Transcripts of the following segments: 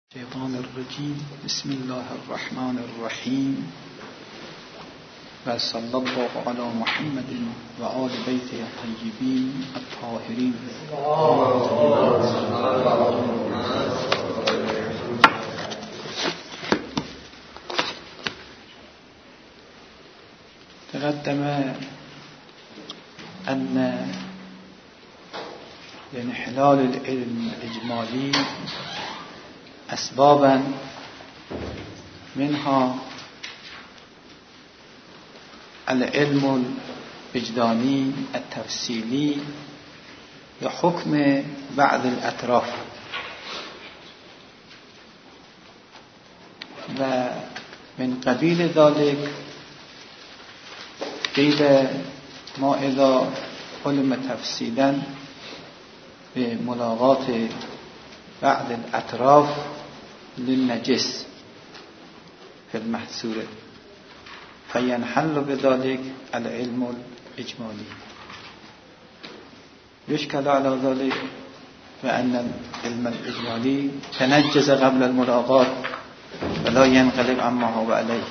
الشيطان الرجيم. بسم الله الرحمن الرحيم، وصلى الله على محمد وآل بيته الطيبين الطاهرين. تقدم أن لانحلال العلم الإجمالي أسبابا، منها العلم الوجداني التفصيلي لحكم بعض الأطراف، ومن قبيل ذلك قيل ما إذا علم تفصيلا بملاغات بعض الأطراف للنجس في المحصول فينحل بذلك العلم الإجمالي. يشكل على ذلك بأن العلم الإجمالي تنجز قبل الملاغات ولا ينقلب عما هو عليه،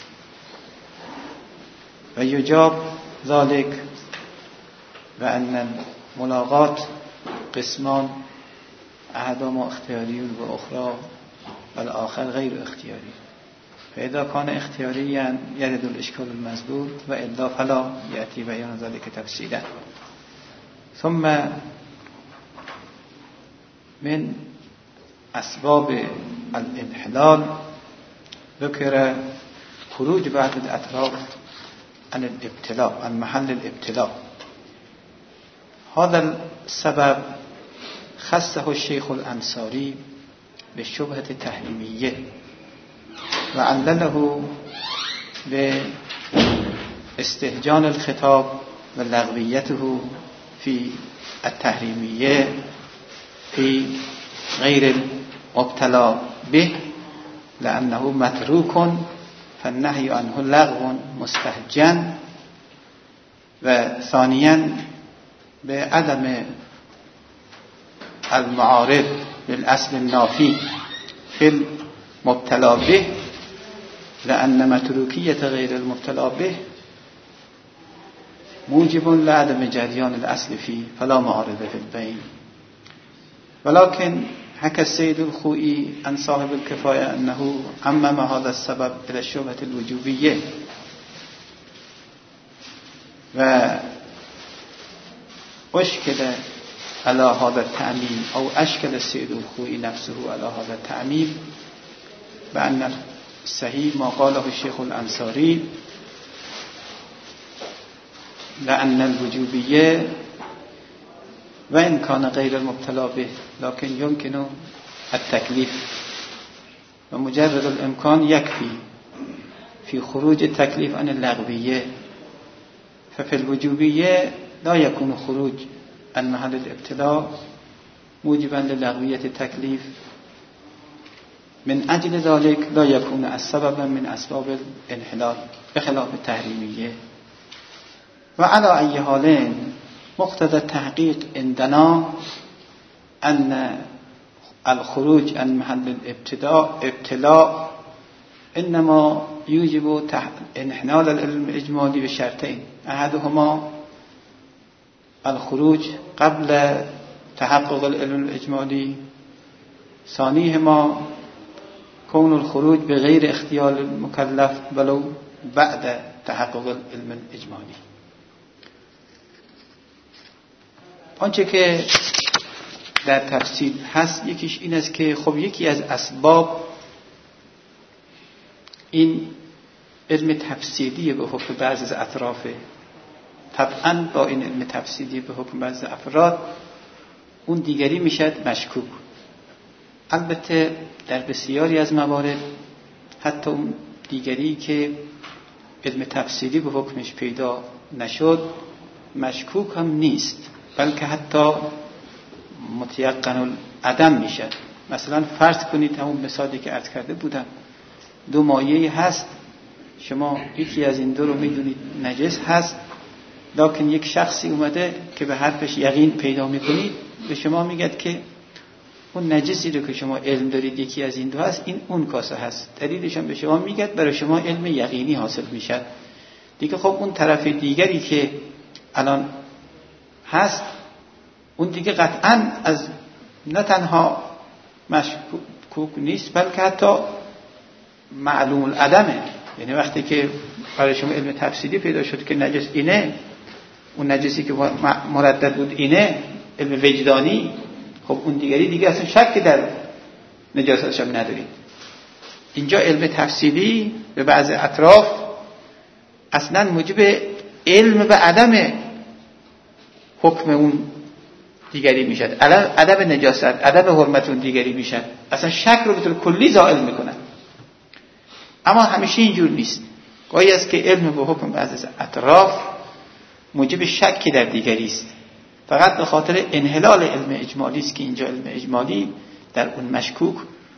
ويجاب ذلك بأن الملاغات قسمان، أحدهما اختياري وأخرى والآخر غير اختياري، فإذا كان اختياريا يرد الإشكال المذكور، وإلا فلا يأتي بيان ذلك تفصيلا. ثم من أسباب الانحلال ذكر خروج بعض الأطراف عن الابتلاء، عن محل الابتلاء. هذا السبب خصه الشيخ الأنصاري بالشبهة التحريمية، وعلله باستهجان الخطاب ولغويته في التحريمية في غير المبتلى به، لأنه متروك فالنهي عنه لغو مستهجن، وثانيا بعدم المعارض بالأصل النافي في المبتلى به، لأن متروكية غير المبتلى به موجب لعدم جريان الأصل فيه فلا معارض في البين. ولكن حكى السيد الخوئي عن صاحب الكفاية أنه عمم هذا السبب إلى الشبهة الوجوبية، وأشكل على هذا التعميم، أو أشكل السيد الخوئي نفسه على هذا التعميم، بأن الصحيح ما قاله الشيخ الأنصاري، لأن الوجوبية وإن كان غير المبتلى به لكن يمكن التكليف، ومجرد الإمكان يكفي في خروج التكليف عن اللغوية. ففي الوجوبية لا يكون خروج عن محل الابتلاء موجبا للغوية التكليف، من أجل ذلك لا يكون السبب من أسباب الانحلال بخلاف التحريمية. وعلى أي حال مقتضى التحقيق عندنا أن الخروج عن محل الابتلاء إنما يوجب انحلال العلم الإجمالي بشرطين: أحدهما الخروج قبل تحقق العلم الإجمالي، ثانيهما كون الخروج بغير اختيار المكلف ولو بعد تحقق العلم الإجمالي. آنچه که در تفصیل هست یکیش این است که خب یکی از اسباب این علم تفصیلی به حکم بعضی از اطراف، طبعا با این علم تفصیلی به حکم بعضی افراد اون دیگری میشد مشکوک. البته در بسیاری از موارد حتی اون دیگری که علم تفصیلی به حکمش پیدا نشد مشکوک هم نیست، بلکه حتی متیقن العدم میشد. مثلا فرض کنید همون مثالی که عرض کرده بودم، دو مایه هست، شما یکی از این دو رو میدونید نجس هست، لکن یک شخصی اومده که به حرفش یقین پیدا میکنید به شما میگه که اون نجسی رو که شما علم دارید یکی از این دو هست، این اون کاسه هست. دلیلش هم به شما میگه برای شما علم یقینی حاصل میشه دیگه. خب اون طرف دیگری که الان هست اون دیگه قطعاً از نه تنها مشکوک نیست بلکه حتی معلوم العدمه. یعنی وقتی که برای شما علم تفصیلی پیدا شد که نجس اینه، اون نجسی که مردد بود اینه، علم وجدانی، خب اون دیگری دیگه اصلا شک در نجاستش هم ندارید. اینجا علم تفصیلی به بعض اطراف اصلا موجب علم به عدم حکم اون دیگری میشد، عدم نجاست، عدم حرمت اون دیگری میشد، اصلا شک رو به طور کلی زائل میکنن. اما همیشه اینجور نیست. گاهی است که علم به حکم بعض از اطراف موجب شک در دیگری است، فقط به خاطر انحلال علم اجمالی است که اینجا علم اجمالی در اون مشکوک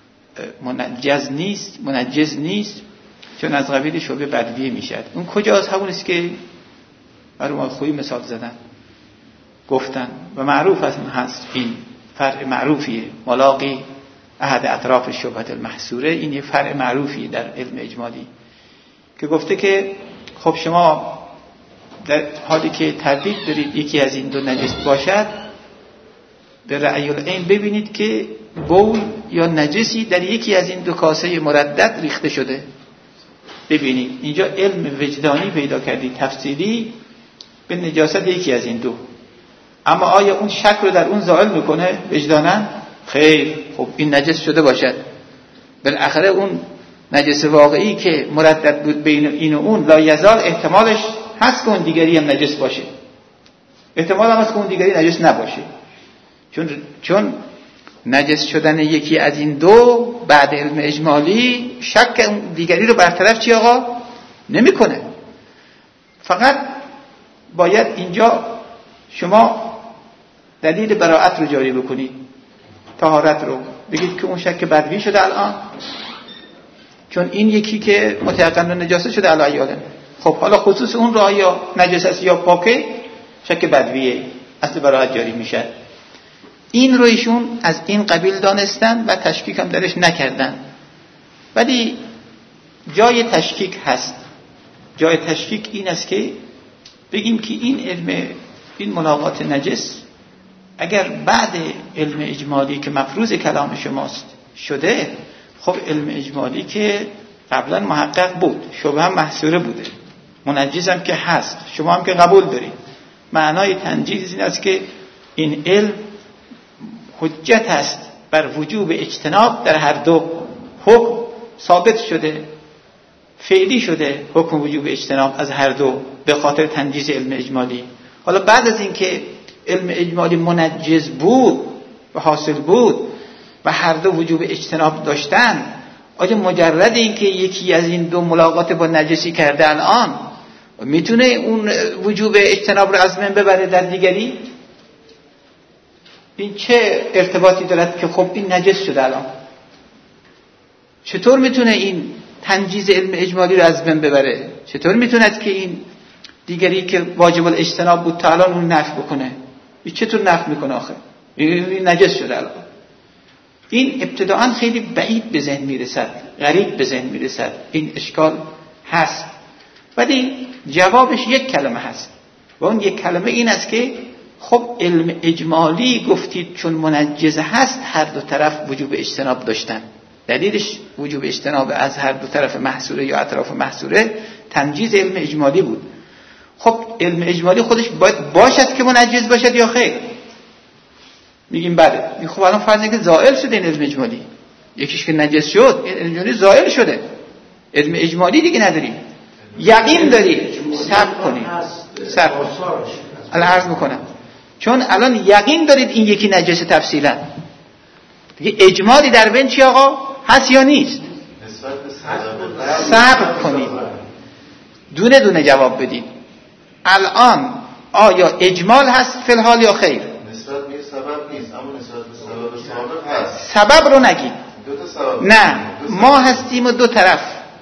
منجز نیست چون از قبیل شبه بدویه میشد. اون کجاست؟ همون است که برای ما خوبی مثال زدن گفتن و معروف هست. این فرع معروفیه، ملاقی احد اطراف شبهت المحصوره. این یه فرع معروفیه در علم اجمالی که گفته که خب شما در حالی که تردید دارید یکی از این دو نجس باشد، به رأی العین ببینید که بول یا نجسی در یکی از این دو کاسه مردد ریخته شده. ببینید اینجا علم وجدانی پیدا کردید تفصیلی به نجاست یکی از این دو، اما آیا اون شک رو در اون زائل میکنه وجدانا؟ خیر. خب این نجس شده باشد، بالاخره اون نجس واقعی که مردد بود بین این و اون لا یزال احتمالش هست که اون دیگری هم نجس باشه، احتمال هم هست که اون دیگری نجس نباشه، چون نجس شدن یکی از این دو بعد علم اجمالی شک اون دیگری رو برطرف چی آقا نمیکنه. فقط باید اینجا شما دلیل براءت رو جاری بکنید، طهارت رو بگید که اون شک بدوی شده الان، چون این یکی که متيقن نجاسه شده علی یادم. خب حالا خصوص اون را یا نجس است یا پاکه، شک بدویه، اصل براءت جاری میشه. این رو ایشون از این قبیل دانستن و تشکیک هم درش نکردن. ولی جای تشکیک هست. جای تشکیک این است که بگیم که این ملاقات نجس اگر بعد علم اجمالی که مفروض کلام شماست شده، خب علم اجمالی که قبلا محقق بود، شبه هم محصوره بوده، منجز هم که هست، شما هم که قبول دارید. معنای تنجیز این است که این علم حجت است بر وجوب اجتناب در هر دو حکم ثابت شده، فعلی شده حکم وجوب اجتناب از هر دو به خاطر تنجیز علم اجمالی. حالا بعد از اینکه علم اجمالی منجز بود و حاصل بود و هر دو وجوب اجتناب داشتن، آیا مجرد اینکه یکی از این دو ملاقات با نجسی کرده الان میتونه اون وجوب اجتناب رو از من ببره در دیگری؟ این چه ارتباطی دارد که خب این نجس شده الان؟ چطور میتونه این تنجیز علم اجمالی رو از من ببره؟ چطور میتونه که این دیگری که واجب الاجتناب بود تا الان اون نفی بکنه؟ این چطور نفی میکنه آخه؟ این نجس شده الان. این ابتداعا خیلی بعید به ذهن میرسد، غریب به ذهن میرسد، این اشکال هست. ولی جوابش یک کلمه هست و اون یک کلمه این است که خب علم اجمالی گفتید چون منجز هست هر دو طرف وجوب اجتناب داشتن. دلیلش وجوب اجتناب از هر دو طرف محصوره یا اطراف محصوره تنجیز علم اجمالی بود. خب علم اجمالی خودش باید باشد که منجز باشد یا خیر؟ میگیم بله. خب الان فرض که زائل شده این علم اجمالی، یکیش که نجس شد، این علم اجمالی زائل شده، علم اجمالی دیگه نداریم، یقین داریم. صبر کنید، الان عرض میکنم. چون الان یقین دارید این یکی نجس تفصیلا، دیگه اجمالی در بین چی آقا هست یا نیست؟ صبر کنید، دونه دونه جواب بدید. الان آیا اجمال هست فی الحال یا خیر؟ نسبت به سبب نیست، اما نسبت به سبب سابق هست. سبب رو نگید. نه، ما هستیم و دو طرف.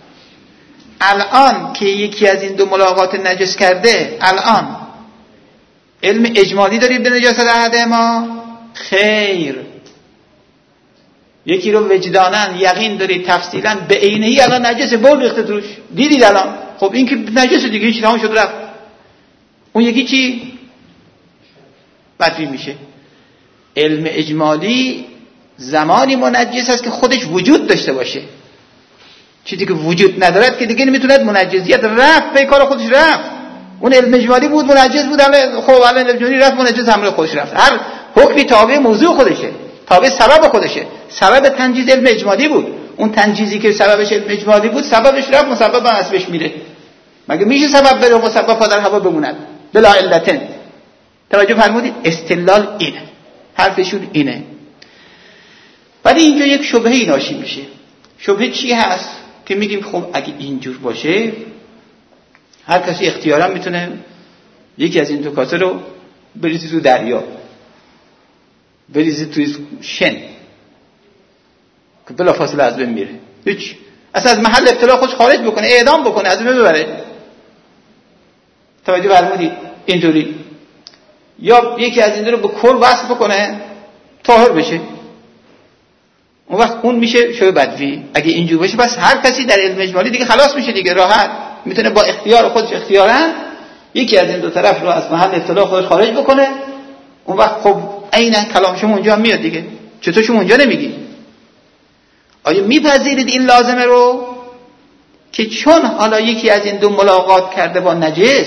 الان که یکی از این دو ملاقات نجس کرده، الان علم اجمالی دارید به نجاست احد ما؟ خیر. یکی رو وجدانن یقین داری تفصیلا به عینه‌ای الان نجسه بول ریخته توش دیدید الان، خب این که نجسه دیگه هیچ تمام شد رفت. اون یکی چی؟ بدوی میشه. علم اجمالی زمانی منجس است که خودش وجود داشته باشه. چیزی که وجود ندارد که دیگه نمیتوند منجزیت رفت به کار خودش رفت. اون علم اجمالی بود منجز بود، خب الان علم اجمالی رفت منجز همراه خودش رفت. هر حکمی تابع موضوع خودشه، تابع سبب خودشه. سبب تنجیز علم اجمالی بود، اون تنجیزی که سببش علم اجمالی بود سببش رفت، مسبب هم اسبش میره. مگه میشه سبب بره و مسبب پا در هوا بموند بلا علتن؟ توجه فرمودید؟ استدلال اینه، حرفشون اینه. ولی اینجا یک شبهه ناشی میشه. شبهه چی هست؟ که میگیم خب اگه اینجور باشه هر کسی اختیارا میتونه یکی از این دو کاسه رو بریزی تو دریا، بریزی توی شن که بلا فاصله از بین میره، هیچ اصلا از محل ابتلا خودش خارج بکنه، اعدام بکنه، از بین ببره. توجه فرمودید؟ اینطوری. یا یکی از این دو رو به کل وصل بکنه طاهر بشه، اون وقت اون میشه شبه بدوی. اگه اینجور باشه بس هر کسی در علم اجمالی دیگه خلاص میشه دیگه، راحت میتونه با اختیار خودش اختیارا یکی از این دو طرف رو از محل ابتلا خودش خارج بکنه. اون وقت خب عیناً کلام شما اونجا میاد دیگه. چطور شما اونجا نمیگی؟ آیا میپذیرید این لازمه رو که چون حالا یکی از این دو ملاقات کرده با نجس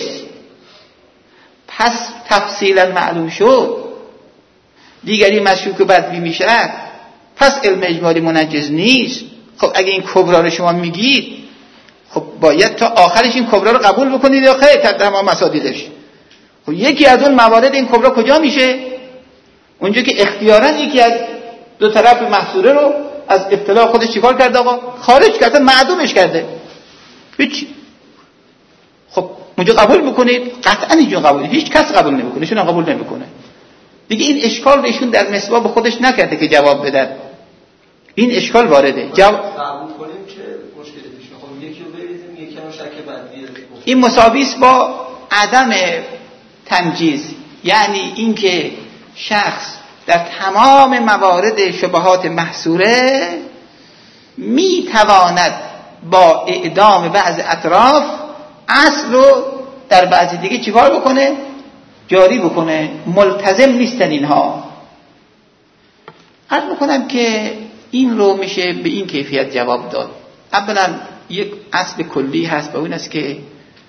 پس تفصیلا معلوم شد دیگری مشکوک بدوی میشه، پس علم اجمالی منجز نیست؟ خب اگه این کبرا رو شما میگید خب باید تا آخرش این کبرا رو قبول بکنید یا خیر تا تمام مصادیقش. خب یکی از اون موارد این کبرا کجا میشه؟ اونجا که اختیاراً یکی از دو طرف محصوره رو از ابتلا خودش چیکار کرده آقا؟ خارج کرده، معدومش کرده. هیچ. خب اونجا قبول بکنید؟ قطعاً اینجا قبول، هیچ کس قبول نمیکنه، ایشون قبول نمیکنه. دیگه این اشکال رو ایشون در مسباب خودش نکرده که جواب بدن. این اشکال وارده. قبول کنیم چه مشکلی پیش میاد؟ خب یکی رو بریزیم یکی هم شک بدوی. این مساوی است با عدم تنجیز، یعنی اینکه شخص در تمام موارد شبهات محصوره میتواند با اعدام بعض اطراف اصل رو در بعضی دیگه چیکار بکنه؟ جاری بکنه. ملتزم نیستن اینها. عرض میکنم که این رو میشه به این کیفیت جواب داد. اولا یک اصل کلی هست و اون است که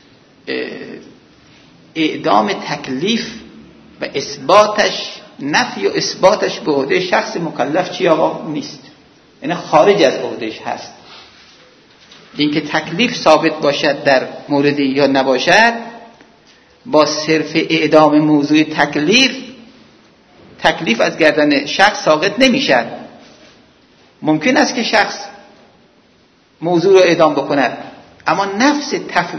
اعدام تکلیف و اثباتش، نفی و اثباتش به عهده شخص مکلف چی آقا؟ نیست، یعنی خارج از عهدهش هست. اینکه تکلیف ثابت باشد در موردی یا نباشد با صرف اعدام موضوع تکلیف از گردن شخص ساقط نمیشد. ممکن است که شخص موضوع رو اعدام بکند اما نفس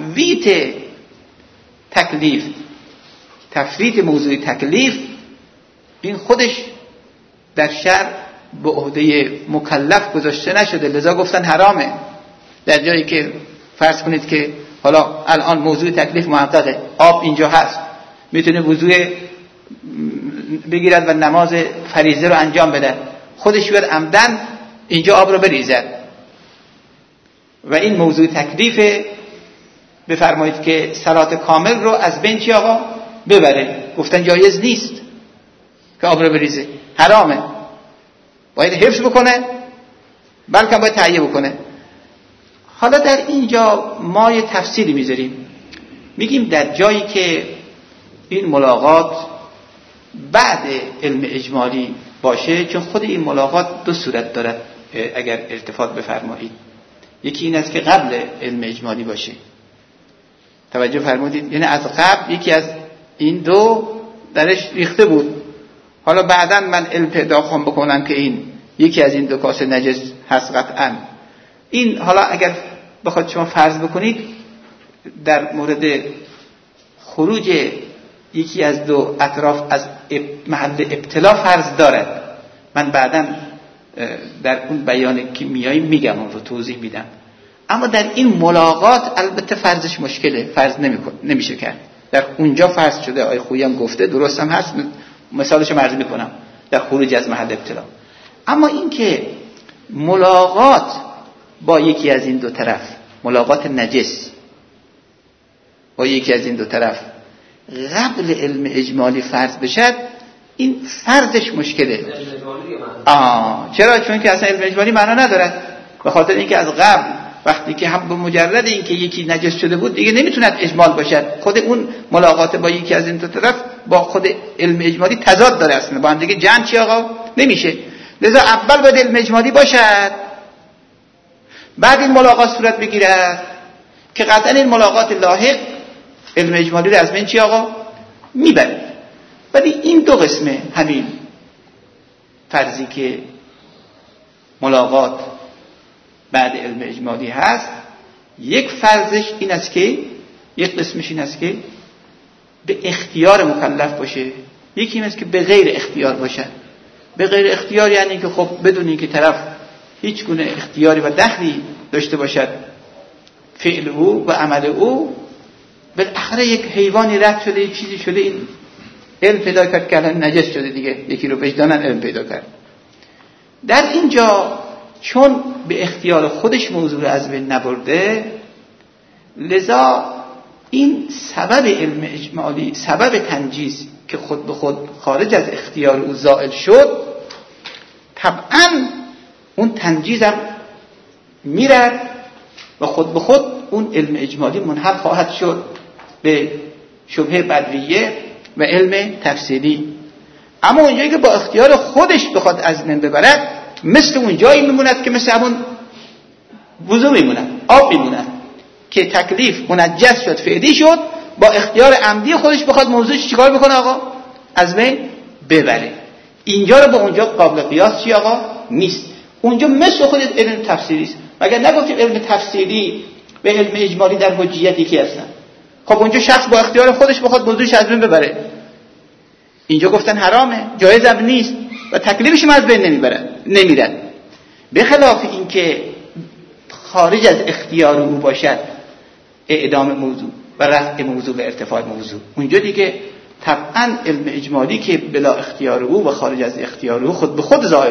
تفویت موضوع تکلیف این خودش در شرع به عهده مکلف گذاشته نشده، لذا گفتن حرامه. در جایی که فرض کنید که حالا الان موضوع تکلیف محققه، آب اینجا هست، میتونه وضوء بگیرد و نماز فریضه رو انجام بده، خودش بیاد عمدن اینجا آب رو بریزد و این موضوع تکلیف، بفرمایید که صلات کامل رو از بین چی آقا؟ ببره. گفتن جایز نیست که آب رو بریزه، حرامه، باید حفظ بکنه، بلکه باید تهیه بکنه. حالا در اینجا ما یه تفصیلی میذاریم، میگیم در جایی که این ملاقات بعد علم اجمالی باشه، چون خود این ملاقات دو صورت دارد اگر التفات بفرمایید. یکی این است که قبل علم اجمالی باشه، توجه فرمودید، یعنی از قبل یکی از این دو درش ریخته بود، حالا بعداً من علم پیدا خواهم بکنم که این یکی از این دو کاسه نجس هست قطعاً. این حالا اگر بخواد شما فرض بکنید در مورد خروج یکی از دو اطراف از محل ابتلا فرض دارد، من بعداً در اون بیان کیمیایی میگم، اون رو توضیح میدم. اما در این ملاقات البته فرضش مشکله، فرض نمیشه کرد. در اونجا فرض شده، آیه خویی هم گفته، درست هم هست، مثالش رو عرض میکنم در خروج از محل ابتلا. اما این که ملاقات با یکی از این دو طرف، ملاقات نجس با یکی از این دو طرف قبل علم اجمالی فرض بشد، این فرضش مشکله. چرا؟ چون که اصلا علم اجمالی معنا ندارد، به خاطر اینکه از قبل وقتی که هم به مجرد اینکه یکی نجس شده بود دیگه نمیتوند اجمال باشد. خود اون ملاقات با یکی از این دو طرف با خود علم اجمالی تضاد داره، اصلا با هم دیگه جمع چی آقا نمیشه. لذا اول باید علم اجمالی باشد، بعد این ملاقات صورت بگیرد که قطعا این ملاقات لاحق علم اجمالی رو از بین چی آقا میبره. ولی این دو قسمه، همین فرضی که ملاقات بعد علم اجمالی هست، یک فرضش این است که یک قسمش این است که به اختیار مکلف باشه، یکی این است که به غیر اختیار باشه. به غیر اختیار یعنی که خب بدون اینکه طرف هیچ گونه اختیاری و دخلی داشته باشد فعل او و عمل او، بالاخره یک حیوانی رد شده، یک چیزی شده، این علم پیدا کرد که الان نجس شده دیگه، یکی رو وجداناً علم پیدا کرد. در اینجا چون به اختیار خودش موضوع رو از بین نبرده، لذا این سبب علم اجمالی، سبب تنجیز که خود به خود خارج از اختیار او زائل شد، طبعاً اون تنجیز هم میرد و خود به خود اون علم اجمالی منحل خواهد شد به شبهه بدویه و علم تفصیلی. اما اونجایی که با اختیار خودش بخواد از بین ببرد، مثل اون جایی میموند که مثل همون وضو میموند، آب میموند که تکلیف منجس شد، فعلی شد، با اختیار عمدی خودش بخواد موضوعش چیکار بکنه آقا؟ از بین ببره. اینجا رو با اونجا قابل قیاس چی آقا؟ نیست. اونجا مثل خود علم تفسیری است. مگر نگفتیم علم تفسیری به علم اجمالی در حجیت یکی هستن؟ خب اونجا شخص با اختیار خودش بخواد موضوعش از بین ببره، اینجا گفتن حرامه، جایز هم نیست و تکلیفش هم از بین نمیرد. به خلاف این که خارج از اختیار او باشد اعدام موضوع و رفع موضوع و ارتفاع موضوع، اونجا دیگه طبعا علم اجمالی که بلا اختیار او و خارج از اختیار او خود به خود ظاهر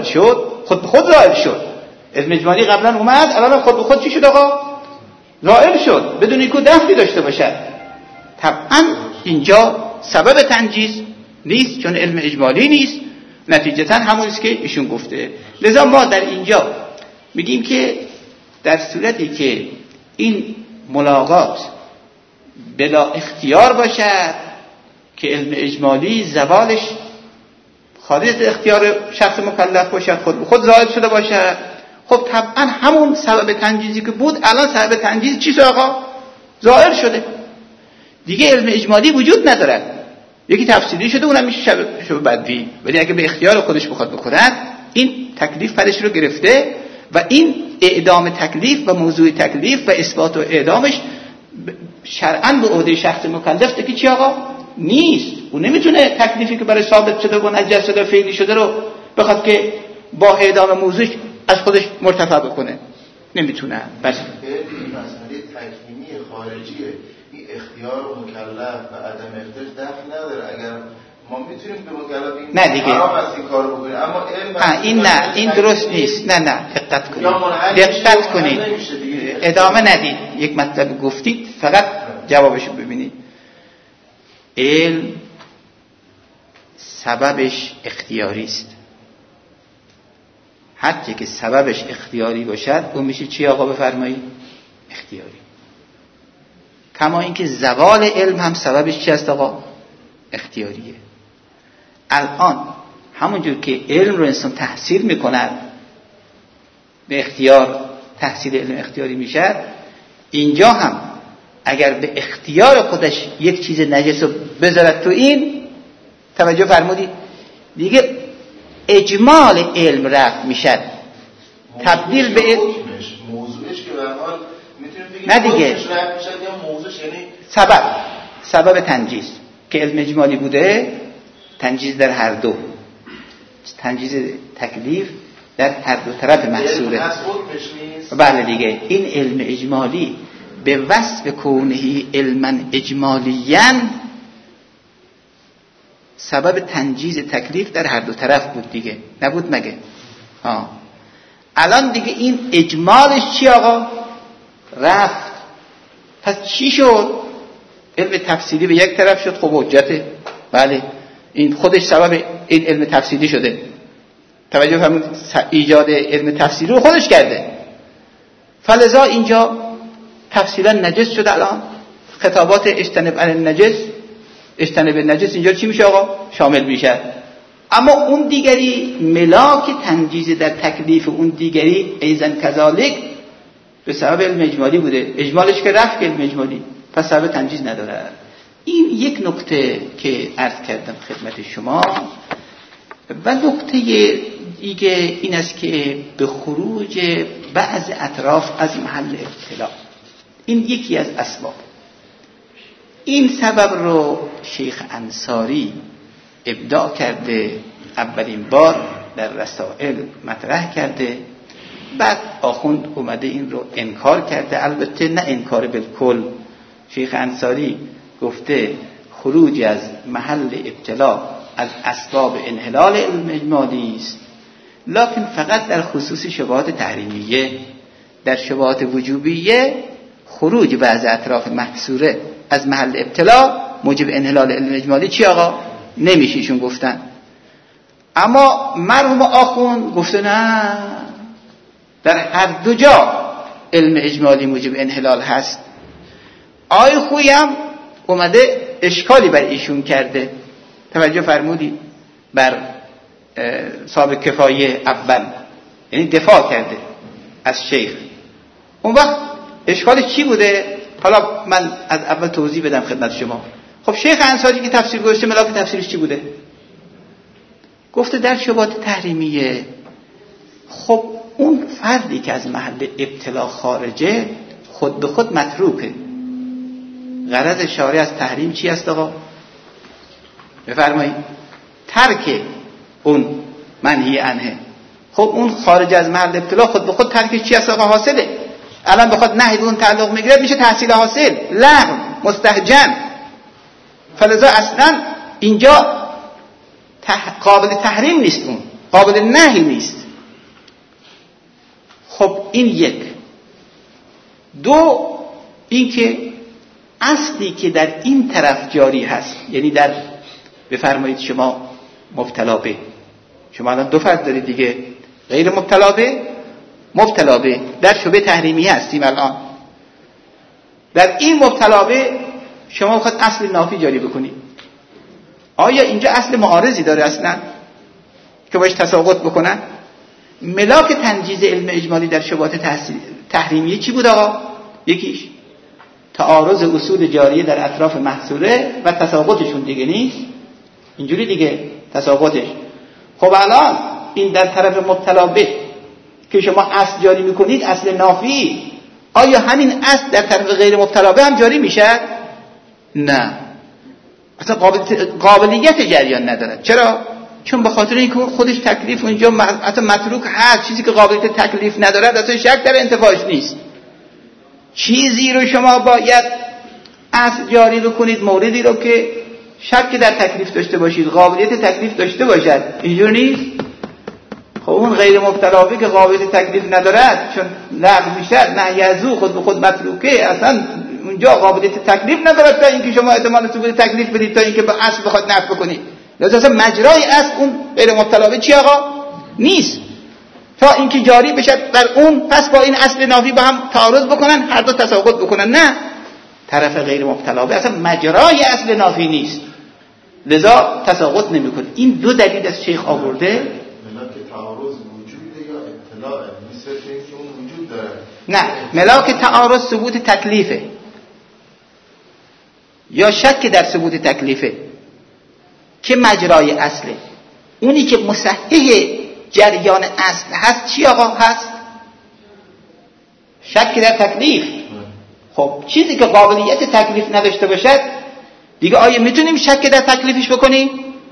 شد. علم اجمالی قبلا اومد، الان خود به خود چی شد آقا؟ ظاهر شد بدون اینکه دخلی داشته باشد. طبعا اینجا سبب تنجیز نیست، چون علم اجمالی نیست، نتیجتا همون است که ایشون گفته. لذا ما در اینجا میگیم که در صورتی که این ملاقات بلا اختیار باشد که علم اجمالی زوالش خارج از اختیار شخص مکلف باشد، خود به خود ظاهر شده باشد، خب طبعا همون سبب تنجیزی که بود الان سبب تنجیز چی شد آقا؟ ظاهر شده دیگه، علم اجمالی وجود ندارد، یکی تفصیلی شده، اونم میشه شبه بدوی. ولی اگه به اختیار خودش بخواد بکند، این تکلیف فرش رو گرفته و این اعدام تکلیف و موضوع تکلیف و اثبات و اعدامش شرعاً به عهده شخص مکلف که چی آقا؟ نیست. اون نمیتونه تکلیفی که برای ثابت شده و نجس شده فعلی شده رو بخواد که با اعدام موضوع از خودش مرتفع بکنه، نمیتونه. بس این مسئله تکوینی خارجیه، این اختیار و مکلف و عدم اختیار دخل نداره. اگر ما میتونیم به مکلف این نه دیگه حرام است این کارو بکنیم، اما علم این نه، این درست نیست. نه دقت کنید ادامه ندید. یک مطلب گفتید فقط جوابشو ببینید. علم سببش اختیاری است، هرچی که سببش اختیاری باشد اون میشه چی آقا بفرمایید؟ اختیاری. کما اینکه زوال علم هم سببش چی است آقا؟ اختیاریه. الان همونجور که علم رو انسان تحصیل میکند به اختیار، تحصیل علم اختیاری میشه، اینجا هم اگر به اختیار خودش یک چیز نجس رو بذارد تو این، توجه فرمودید دیگه اجمال علم رفت میشد، تبدیل به موضوعش که به حال میتونیم بگیم نه دیگه رفت میشد یا موضوعش، یعنی سبب تنجیز که علم اجمالی بوده، تنجیز در هر دو، تنجیز تکلیف در هر دو طرف محصوله. بله دیگه، این علم اجمالی به وصف کونهی علما اجمالیاً سبب تنجیز تکلیف در هر دو طرف بود دیگه، نبود مگه؟ الان دیگه این اجمالش چی آقا؟ رفت. پس چی شد؟ علم تفسیری به یک طرف شد، خب حجته، بله این خودش سبب این علم تفسیری شده. توجه فرمودید، ایجاد علم تفسیری رو خودش کرده. فلذا اینجا تفصیلا نجس شد. الان خطابات اجتنب عن النجس، اجتنب النجس اینجا چی میشه آقا؟ شامل میشه. اما اون دیگری ملاک تنجیز در تکلیف اون دیگری ایزن کذالک به سبب علم اجمالی بوده. اجمالش که رفت علم اجمالی، پس سبب تنجیز نداره. این یک نکته که عرض کردم خدمت شما. و نکته دیگه این است که به خروج بعض اطراف از محل ابتلا، این یکی از اسباب. این سبب رو شیخ انصاری ابداع کرده، اولین بار در رسائل مطرح کرده، بعد آخوند اومده این رو انکار کرده. البته نه انکار بالکل. شیخ انصاری گفته خروج از محل ابتلا از اسباب انحلال علم اجمالی است، لکن فقط در خصوص شبهات تحریمیه. در شبهات وجوبیه خروج بعض اطراف محصوره از محل ابتلا موجب انحلال علم اجمالی چی آقا؟ نمیشیشون گفتن. اما مرحوم آخوند گفته نه، در هر دو جا علم اجمالی موجب انحلال هست. آی خویم اومده اشکالی بر ایشون کرده. توجه فرمودی بر صاحب کفایه اول، یعنی دفاع کرده از شیخ. اون وقت اشکالش چی بوده؟ حالا من از اول توضیح بدم خدمت شما. خب شیخ انصاری که تفسیر گذاشته، ملاک تفسیرش چی بوده؟ گفته در شبهات تحریمیه، خب اون فردی که از محل ابتلا خارجه خود به خود متروکه. غرض شارع از تحریم چی است آقا؟ بفرمایید. ترک اون منهی عنه. خب اون خارج از محل ابتلا خود به خود ترکش چی است آقا؟ حاصله. الان بخواد نهی به اون تعلق میگیره میشه تحصیل حاصل، لغو، مستهجن. فلذا اصلا اینجا قابل تحریم نیست، اون قابل نهی نیست. خب این یک. دو، این که اصلی که در این طرف جاری هست، یعنی در بفرمایید شما مبتلا به، شما الان دو فرد دارید دیگه، غیر مبتلا به، مبتلا به. در شبه تحریمی هستیم الان. در این مبتلا به شما بخواد اصل نافی جاری بکنید، آیا اینجا اصل معارضی داره اصلا که باش تساقط بکنن؟ ملاک تنجیز علم اجمالی در شبهات تحریمیه چی بود آقا؟ یکیش تعارض اصول جاریه در اطراف محصوره و تساقطشون دیگه نیست، اینجوری دیگه تساقطش. خب الان این در طرف مبتلا به که شما اصل جاری میکنید، اصل نافی، آیا همین اصل در طرف غیر مبتلا به هم جاری میشه؟ نه، اصلا قابلیت جریان نداره. چرا؟ چون به خاطر اینکه خودش تکلیف اونجا اصلا متروک هست. چیزی که قابلیت تکلیف نداره اصلا شک در انتفاعش نیست. چیزی رو شما باید اصل جاری بکنید، موردی رو که شک در تکلیف داشته باشید، قابلیت تکلیف داشته باشد. اینجور نیست. خب اون غیر مبتلا به که قابلیت تکلیف ندارد، چون لغو میشه، نهی از او خود به خود متروکه، اصلا اونجا قابلیت تکلیف ندارد تا اینکه شما احتمال ثبوت تکلیف بدید، تا اینکه به اصل بخواد نفی بکنید. لذا اصلا مجرای اصل اون غیر مبتلا به چی آقا؟ نیست. تا اینکه جاری بشه بر اون، پس با این اصل نافی با هم تعارض بکنن، هر دو تساقط بکنن. نه، طرف غیر مبتلا به اصلا مجرای اصل نافی نیست، لذا تساقط نمیکنه. این دو دلیل از شیخ آورده. ملاک تعارض وجوده یا اطلاع؟ مثل اینکه اون وجود داره. نه، ملاک تعارض ثبوت تکلیفه یا شک در ثبوت تکلیفه که مجرای اصله. اونی که مصحح جریان اصل هست چی آقا هست؟ شک در تکلیف. خب چیزی که قابلیت تکلیف نداشته باشد دیگه آیا میتونیم شک در تکلیفش بکنیم؟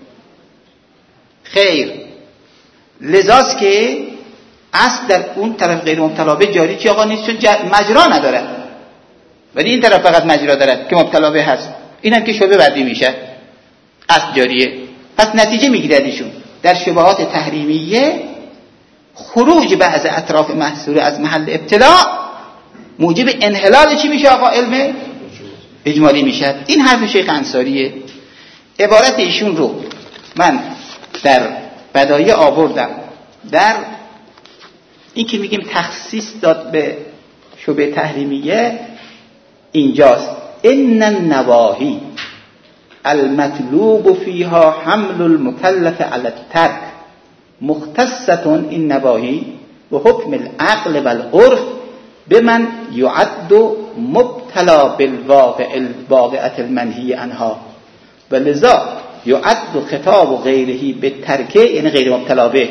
خیر. لذاست که اصل در اون طرف غیر مبتلا به جاری چی آقا نیست، چون مجرا نداره، ولی این طرف فقط مجرا داره که مبتلا به هست. اینم که شبه بدی میشه، اصل جاریه. پس نتیجه میگیرد ایشون در شبهات تحریمیه خروج بعض اطراف محصوره از محل ابتلاء موجب انحلال چی میشه آقا؟ علم اجمالی میشه. این حرف شیخ انصاریه. عبارت ایشون رو من در بدایع آوردم. در این که میگیم تخصیص داد به شبه تحریمیه اینجاست: ان النواهی المطلوب فيها حمل المكلف على الترك مختصة این نواهی و حکم العقل و العرف بمن يعد مبتلا بالواقع الواقعة المنهی عنها و لذا يعد خطاب غیره بالترک، یعنی غیر مبتلا به،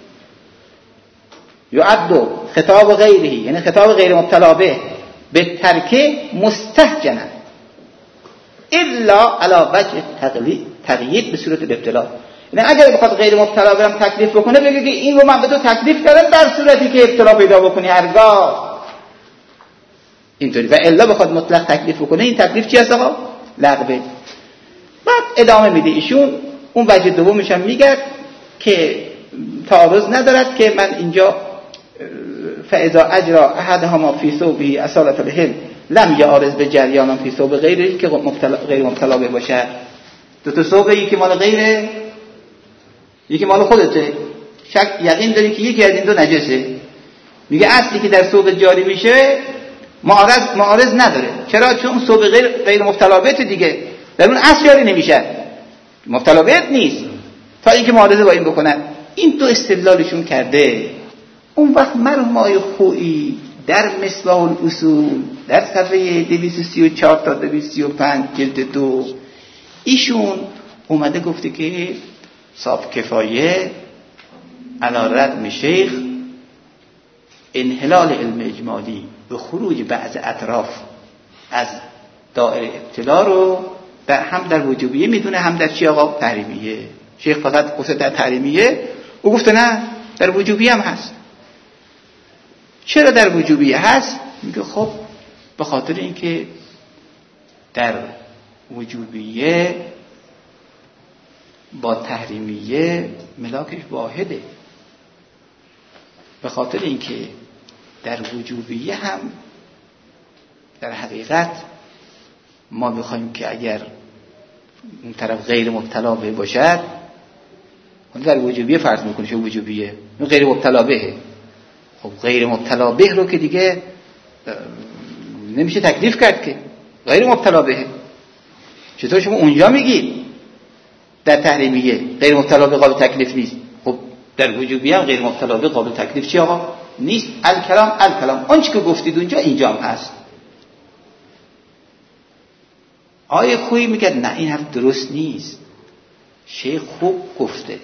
يعد خطاب غیره یعنی خطاب غیر مبتلا به بالترک مستهجنا الا على وجه تقیید به صورت الابتلاء. یعنی اگر بخواد غیر مبتلا برم تکلیف بکنه بگه که این رو من به تو تکلیف کردم در صورتی که ابتلا پیدا بکنی هرگاه اینطوری، و الا بخواد مطلق تکلیف بکنه این تکلیف چی هست آقا؟ لغوه. بعد ادامه میده ایشون اون وجه دومش هم میگه که تعارض ندارد که من اینجا فاذا اجرا احدهما فی ثوبه اصالة الحل لم یعارض به جریان فی ثوب غیره که غیر مبتلا به باشه. دو تا ثوب، یکی مال غیره یکی مال خودته، شک یقین داری که یکی از این دو نجسه، میگه اصلی که در ثوب جاری میشه معارض نداره. چرا؟ چون ثوب غیر مبتلا به دیگه در اون اصل جاری نمیشه، مبتلا به نیست تا اینکه معارضه با این بکنن. این دو استدلالشون کرده. اون وقت مرحوم آقای خویی در مصباح الاصول در صفحه 234 تا 235 جلد 2 ایشون اومده گفته که صاحب کفایه علی رغم شیخ انحلال علم اجمالی به خروج بعض اطراف از دائره ابتلا رو هم در وجوبیه میدونه هم در چی آقا؟ تحریمیه. شیخ فقط گفته در تحریمیه، او گفته نه در وجوبیه هم هست. چرا در وجوبیه هست؟ میگه خب به خاطر اینکه در وجوبیه با تحریمیه ملاکش واحده. به خاطر اینکه در وجوبیه هم در حقیقت ما بخوایم که اگر اون طرف غیر مبتلا به باشد، اون در وجوبیه فرض میکنه چه وجوبیه اون غیر مبتلا بهه. خب غیر مبتلا به رو که دیگه نمیشه تکلیف کرد که غیر مبتلا بهه. چطور شما اونجا میگید در تحریمیه غیر مبتلا به قابل تکلیف نیست، خب در وجوبیه هم غیر مبتلا به قابل تکلیف چی آقا؟ نیست. الکلام آنچه که گفتید اونجا اینجا هم هست. آیه خویی میگه نه این حرف درست نیست، شیخ خوب گفته.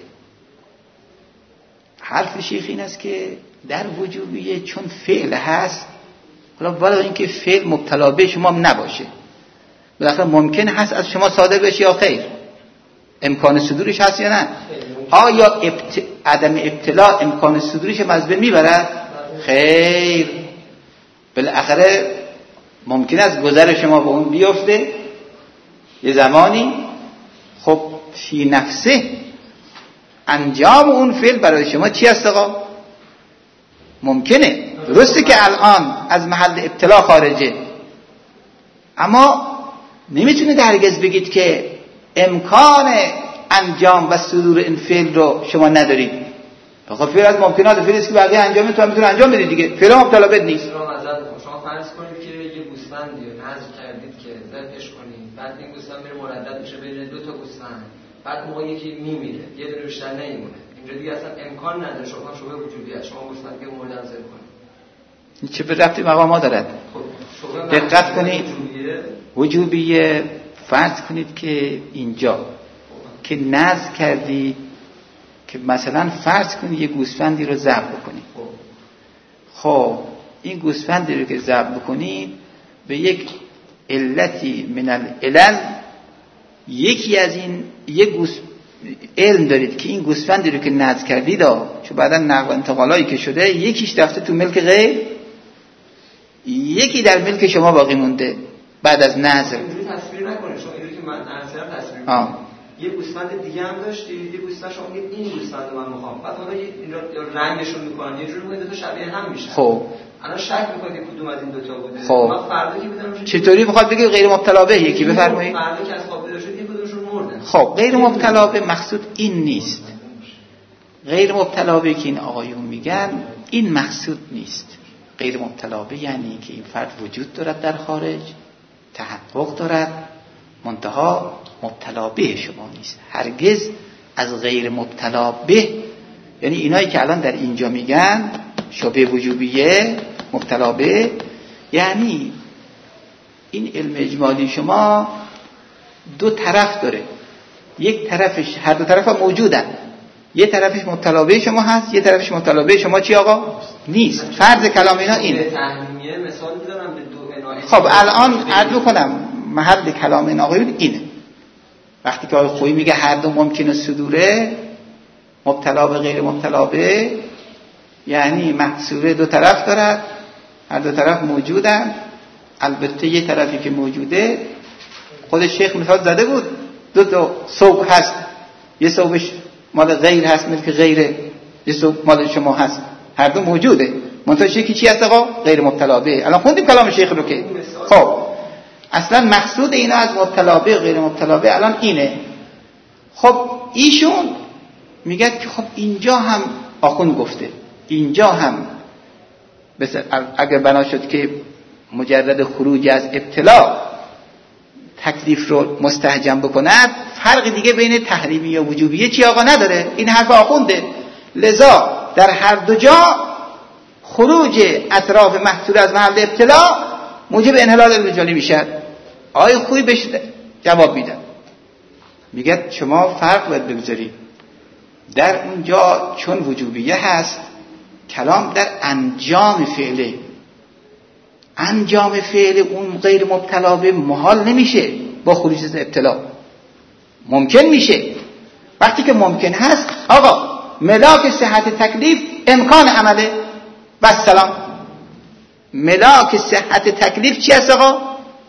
حرف شیخ این است که در وجوبیه چون فعل هست، حالا ولی اینکه فعل مبتلا به شما نباشه، بالاخره ممکن هست از شما صادر بشه یا خیر، امکان صدورش هست یا نه؟ آیا عدم ابتلا امکان صدورش از بین میبره؟ خیر، بالاخره ممکن است گذر شما به اون بیفته یه زمانی. خب فی نفسه انجام اون فعل برای شما چی هست آقا؟ ممکنه، درسته که الان از محل ابتلا خارجه، اما نمیتونید هرگز بگید که امکان انجام و صدور این فعل رو شما ندارید. خب فعل از ممکنات فعلی است که بقیه انجام تو هم میتونه انجام بدید دیگه، فعل مبتلا به نیست. شما فرض کنید که یه گوسفندی رو نذر کردید که ذبحش کنید، بعد این گوسفند میره مردد میشه بین دو تا گوسفند، بعد موقع یکی میمیره یه دونه بیشتر نمیمونه، اینجا دیگه اصلا امکان نداره شما وجودیه شما گوسفند که مردد ذبح کنید. این چه به ربطی مقام دارد؟ خب دقت کنید. وجوبیه فرض کنید که اینجا که نذر کردید که مثلا فرض کنید یه گوسفندی رو ذبح بکنید. خب این گوسفندی رو که ذبح بکنید به یک علتی من العلل، یکی از این علم دارید که این گوسفندی رو که نذر کردید چون بعدا نقل انتقالایی که شده یکیش رفته تو ملک غیر، یکی در ملک شما باقی مونده بعد از نذر. اینجوری تصویر نکنه، شما اینجوری که من تصویر یه گوسفند دیگه هم داشتید، یه گوسفند شما میگید این گوسفند من میخوام، بعد حالا این رو رنگشون میکنن یه جوری میگه دو تا شبیه هم میشن. خب الان شک میکنید کدوم از این دو تا بوده؟ خب من فردا که بودم چطوری میخواد بگید غیر مبتلا به؟ یکی بفرمایید. فردا که از خواب بیدار شد یک کدومشون مردن. خب غیر مبتلا به مقصود این نیست. غیر مبتلا به که این آقایون میگن این مقصود نیست. غیر مبتلا به یعنی که این فرد وجود دارد در خارج، تحقق دارد، منتها مبتلا به شما نیست. هرگز از غیر مبتلا به، یعنی اینایی که الان در اینجا میگن شبه وجوبیه مبتلا به، یعنی این علم اجمالی شما دو طرف داره. یک طرفش، هر دو طرف هم موجودن، یه طرفش مبتلا به شما هست، یه طرفش مبتلا به شما چی آقا؟ نیست. فرض کلام اینا اینه. تحریمیه مثال میذارم به دو انواع. خب الان عرض کنم محل کلام این آقایون اینه. وقتی که آقای خویی میگه هر دو ممکنه صدوره، مبتلا به غیر مبتلا به، یعنی محصوره دو طرف دارد، هر دو طرف موجودن. البته یه طرفی که موجوده، خود شیخ مثال زده بود، دو تا ثوب هست، یه ثوبش مال غیر هست ملک غیره، یه ثوب مال شما هست، هر دو موجوده، منتها یکی چی هست آقا؟ غیر مبتلا به. الان خوندیم کلام شیخ رو که خب اصلا مقصود اینا از مبتلا به غیر مبتلا به الان اینه. خب ایشون میگه که خب اینجا هم آخوند گفته، اینجا هم اگر بنا شد که مجرد خروج از ابتلا تکلیف رو مستحجم بکند، فرق دیگه بین تحریمی و وجوبیه چی آقا نداره. این حرف آخونده. لذا در هر دو جا خروج اطراف محصول از محل ابتلا موجب انحلال الوجالی میشه. آقای خویی بهش جواب میدن، میگه شما فرق باید بگذارید. در اونجا چون وجوبیه هست، کلام در انجام فعله. انجام فعل اون غیر مبتلا به محال نمیشه با خروج از ابتلا، ممکن میشه. وقتی که ممکن هست آقا ملاک صحت تکلیف امکان عمله و السلام. ملاک صحت تکلیف چی هست آقا؟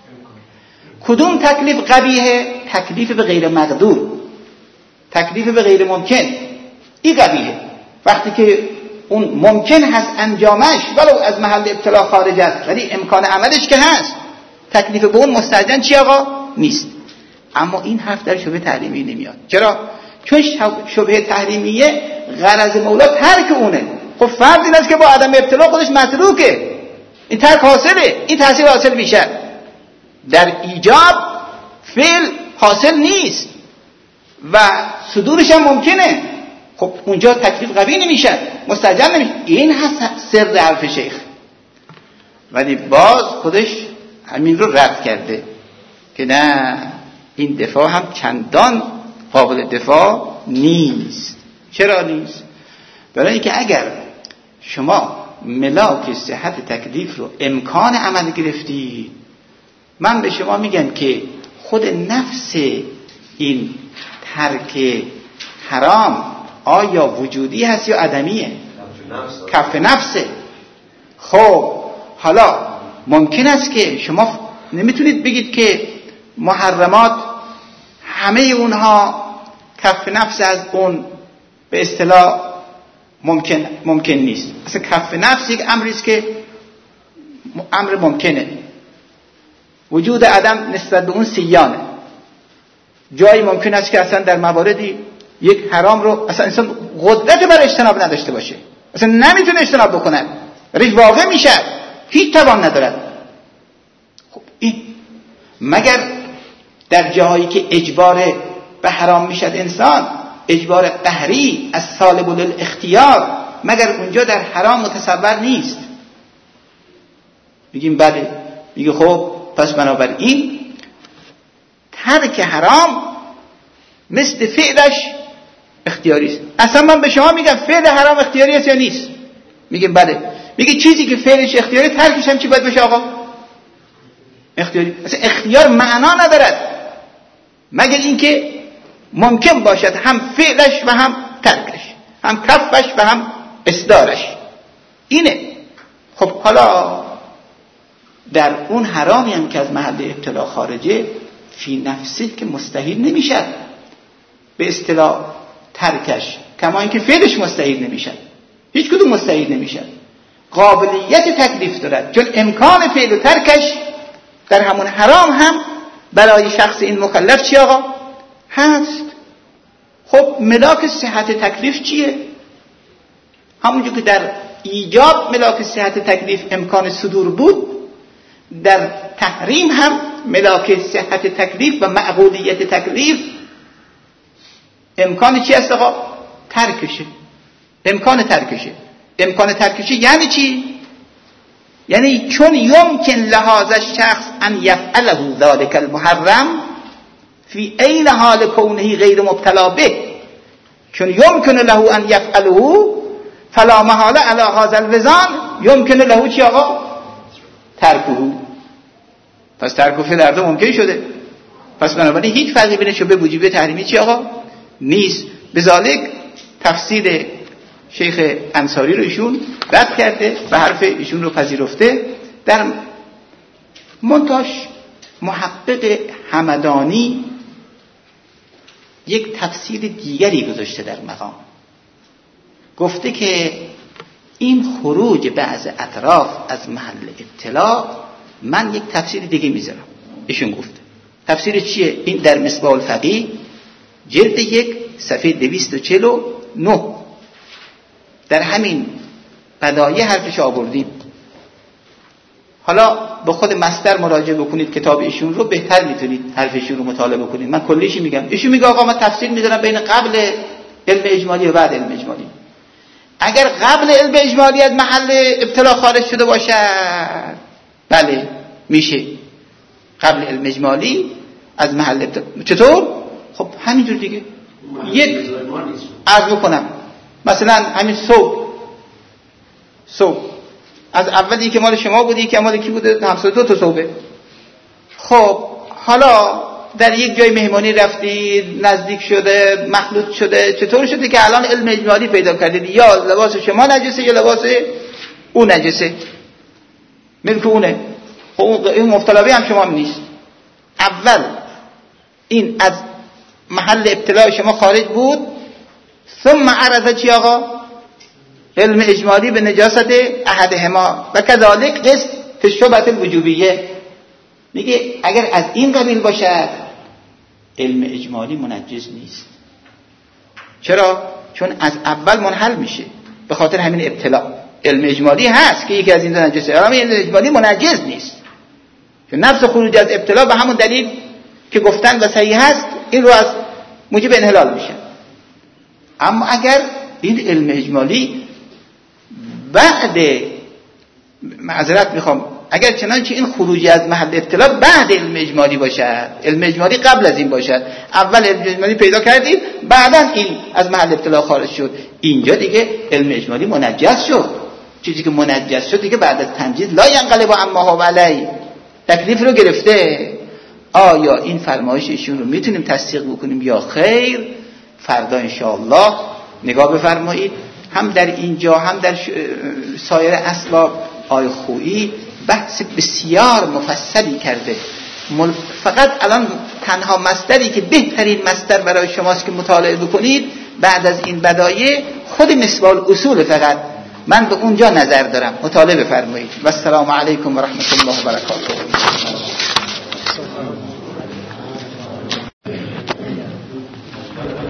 کدوم تکلیف قبیحه؟ تکلیف به غیر مقدور، تکلیف به غیر ممکن، این قبیحه. وقتی که اون ممکن هست انجامش ولو از محل ابتلا خارج است، ولی امکان عملش که هست، تکلیف به اون مستعجن چی آقا؟ نیست. اما این حرف در شبهه تحریمی نمیاد. چرا؟ چون شبهه تحریمیه غرض مولا ترک اونه. خب فرض این است که با عدم ابتلا خودش متروکه، این ترک حاصله، این تحصیل حاصل میشه. در ایجاب فعل حاصل نیست و صدورش هم ممکنه. خب اونجا تکلیف قوی نمیشه، مستعجل نمیشه. این هست سر حرف شیخ. ولی باز خودش همین رو رد کرده که نه، این دفاع هم چندان قابل دفاع نیست. چرا نیست؟ برای اینکه اگر شما ملاک صحت تکلیف رو امکان عمل گرفتید، من به شما میگم که خود نفس این ترک حرام آیا وجودی هست یا عدمیه؟ کف نفسه. خب حالا ممکن است که شما نمیتونید بگید که محرمات همه اونها کف نفس از اون به اصطلاح ممکن نیست. اصلا کف نفس یک امری است که امر ممکنه، وجود عدم نسبت به اون سیانه. جایی ممکن است که اصلا در مواردی یک حرام رو اصلا انسان قدرت بر اجتناب نداشته باشه، اصلا نمیتونه اجتناب بکنه، ریش واقع میشه، هیچ توان ندارد. خب این مگر در جاهایی که اجبار به حرام میشد انسان، اجبار قهری از سالب الاختیار، مگر اونجا در حرام متصور نیست؟ میگیم بله. میگه خب پس بنابراین ترک حرام مثل فعلش اختیاری است. اصلا من به شما میگم فعل حرام اختیاری است یا نیست؟ میگیم بله. میگه چیزی که فعلش اختیاری، ترکش هم چی باید بشه آقا؟ اختیاری. اصلا اختیار معنا ندارد مگر اینکه ممکن باشد هم فعلش و هم ترکش، هم کفش و هم اصدارش. اینه. خب حالا در اون حرامی هم که از محل ابتلا خارجه، فی نفسی که مستحیل نمیشه. به اصطلاح ترکش، کما اینکه فعلش مستعید نمیشن، هیچ کدوم مستعید نمیشن، قابلیت تکلیف دارد، چون امکان فعل و ترکش در همون حرام هم برای شخص این مکلف چی آقا؟ هست. خب ملاک صحت تکلیف چیه؟ همونجور که در ایجاب ملاک صحت تکلیف امکان صدور بود، در تحریم هم ملاک صحت تکلیف و معقولیت تکلیف امکان چی است آقا؟ ترکشه. امکان ترکشه یعنی چی؟ یعنی چون یمکن لهذا الشخص ان یفعله ذلك المحرم فی عین حال کونه غیر مبتلا به، چون یمکن له ان یفعله فلا محاله علی هذا الوزان یمکن له چی آقا؟ ترکه. پس ترک فعل هر دو ممکن شده، پس بنابراین هیچ فرقی بین شبه وجوبی تحریمی چی آقا؟ نیست. بذالک تفسیر شیخ انصاری رو ایشون رد کرده و حرف ایشون رو پذیرفته. در منتاش محقق همدانی یک تفسیر دیگری گذاشته در مقام، گفته که این خروج بعض اطراف از محل ابتلا، من یک تفسیر دیگه میذارم. ایشون گفته تفسیر چیه؟ این در مصباح الفقیه جلد 1 صفحه 249 در همین بدایع حرفش آوردیم. حالا به خود مصدر مراجعه بکنید، کتاب ایشون رو بهتر میتونید حرف ایشون رو مطالعه بکنید. من کلیشی میگم. ایشون میگه آقا من تفسیر میذارم بین قبل علم اجمالی و بعد علم اجمالی. اگر قبل علم اجمالی از محل ابتلا خارج شده باشد، بله میشه قبل علم اجمالی از محل ابتلا. چطور؟ خب همینجور دیگه. یک عرض بکنم مثلا همین صبح از اولی که مال شما بودی که مال کی بوده؟ 72 تا صبح. خب حالا در یک جای مهمانی رفتی، نزدیک شده، مخلوط شده، چطور شده که الان علم اجمالی پیدا کردید؟ یا لباس شما نجسه یا لباس اون نجسه، ملک اونه. خب این مبتلا به هم شما نیست. اول این از محل ابتلاع شما خارج بود، ثم عرض چی آقا؟ علم اجمالی به نجاست احدهما و کذالک قسط فی الشبهة الوجوبیه. میگه اگر از این قبیل باشد علم اجمالی منجز نیست. چرا؟ چون از اول منحل میشه به خاطر همین ابتلا. علم اجمالی هست که یکی از این دو نجسه، اما علم اجمالی منجز نیست، چون نفس خروج از ابتلا به همون دلیل که گفتن و صحیح هست این رو از موجب انحلال میشه. اما اگر این علم اجمالی بعد، معذرت میخوام، اگر چنانچه این خروجی از محل ابتلا بعد علم اجمالی باشد، علم اجمالی قبل از این باشد، اول علم اجمالی پیدا کردید بعدا این از محل ابتلا خارج شد، اینجا دیگه علم اجمالی منجس شد. چیزی که منجس شد دیگه بعد از تنجیز لا ینقلب عما هو علی، تکلیف رو گرفته. آیا این فرمایش ایشون رو میتونیم تصدیق بکنیم یا خیر؟ فردا انشاءالله نگاه بفرمایید. هم در اینجا هم در سایر اسباب آی خویی بحث بسیار مفصلی کرده. فقط الان تنها مصدری که بهترین مصدر برای شماست که مطالعه بکنید بعد از این بدایع خود مصباح الاصول، فقط من به اونجا نظر دارم، مطالعه بفرمایید. و السلام علیکم و رحمت الله و برکاته.